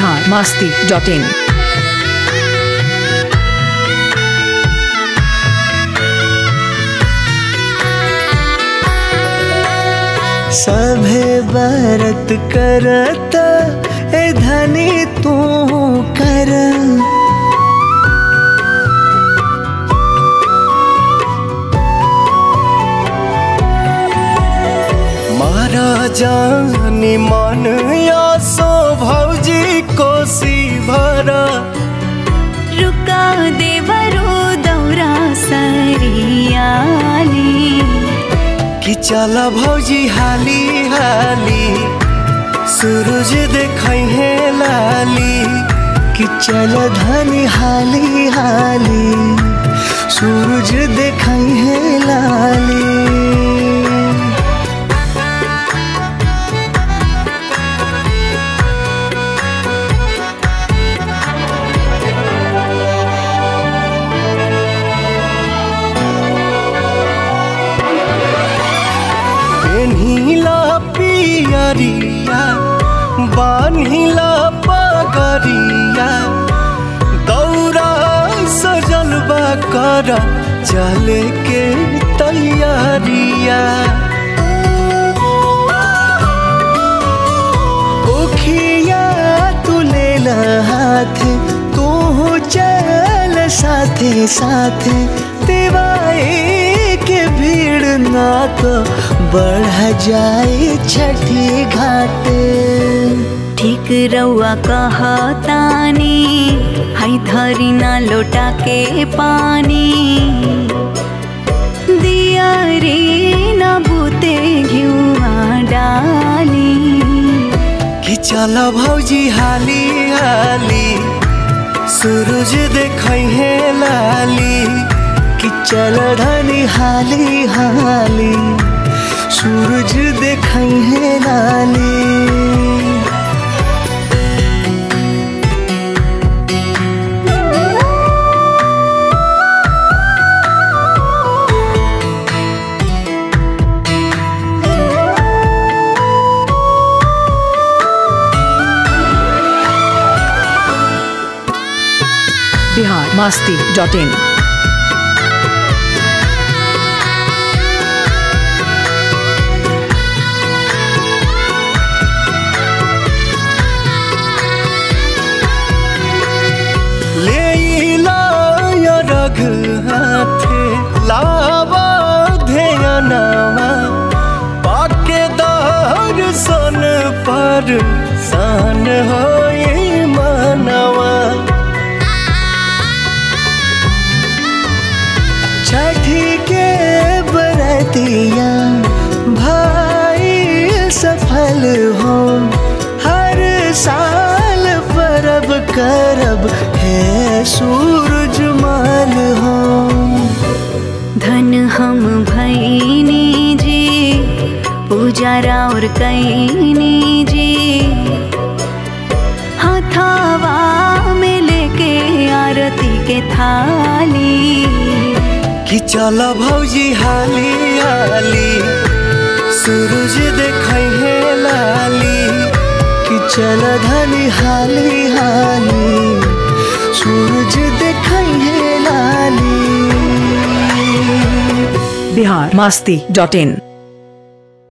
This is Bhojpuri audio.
biharmasti.in। सभे व्रत करत ए धनी तू कर, मारा जानी मन या सो भौजी कोसी भरा, रुका देवरो दौरा सरियाली, कि चल भौजी हाली हाली सूरज देखै है लाली, कि चल धनी हाली हाली सूरज देखै है लाली। पेन्हिला पियरिया बान्हिला पगरिया, दौरा सजलबा कर चले के तैयारिया, उखिया तू ले हाथ तू चल साथे साथे, दिवाई के भीड़ ना तो बढ़ जाए छठी घाटे। ठीक रउआ कहतानी हाई धरी ना लोटा के पानी, दिया रे ना बूते घिउआ डाली, कि चल भौजी हाली हाली सूरज देखै है लाली, कि चल धनी हाली हाली सूरज देखै है लाली। biharmasti.in। रघ हाथे लावा ध्यानवा, पाके दर्शन पर सान होए मनवा, छठी के बरतिया भाई सफल हो, हर साल परब करब है सूरज मान हो। धन हम भैनी जी पूजारा और कैनी जी, हथवा में लेके आरती के थाली, कि चल भौजी हाली हाली सूरज देखै है लाली, कि चल धनी हाली हाली सूरज देखै है लाली। biharmasti.in।